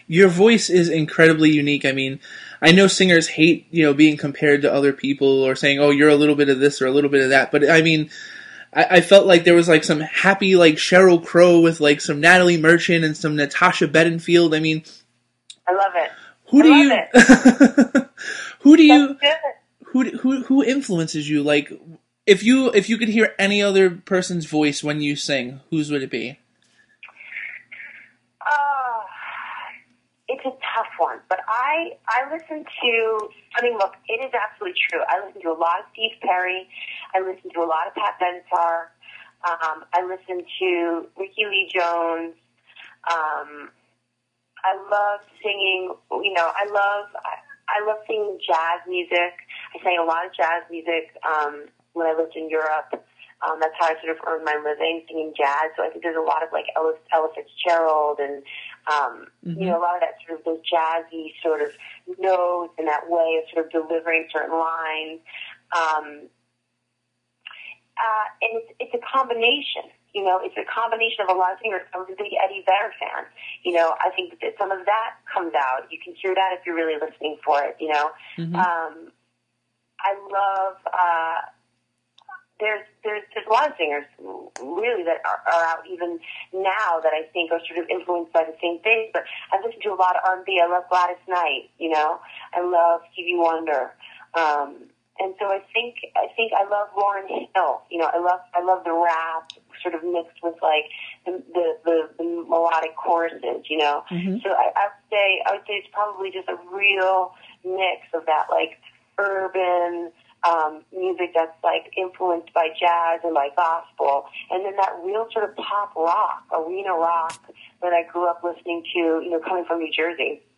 Your voice is incredibly unique. I mean, I know singers hate, being compared to other people or saying, oh, you're a little bit of this or a little bit of that. But I mean, I felt like there was like some happy like Sheryl Crow with like some Natalie Merchant and some Natasha Bedingfield. I mean, I love it. Who do you? Who do you? That's good. Who influences you? Like, if you could hear any other person's voice when you sing, whose would it be? It's a tough one, but I listen to. I mean, look, it is absolutely true. I listen to a lot of Steve Perry. I listen to a lot of Pat Benatar. I listen to Ricky Lee Jones. I love singing. I love singing jazz music. I sang a lot of jazz music when I lived in Europe. That's how I sort of earned my living, singing jazz. So I think there's a lot of like Ella Fitzgerald and a lot of that sort of those jazzy sort of notes and that way of sort of delivering certain lines. And it's a combination. It's a combination of a lot of singers. I was a big Eddie Vedder fan. I think that some of that comes out. You can hear that if you're really listening for it. I love. There's a lot of singers really that are out even now that I think are sort of influenced by the same things. But I listen to a lot of R&B. I love Gladys Knight. I love Stevie Wonder. And so I think I love Lauryn Hill. I love the rap sort of mixed with like the melodic choruses. So I would say it's probably just a real mix of that like urban music that's like influenced by jazz and by gospel, and then that real sort of pop rock, arena rock that I grew up listening to. Coming from New Jersey.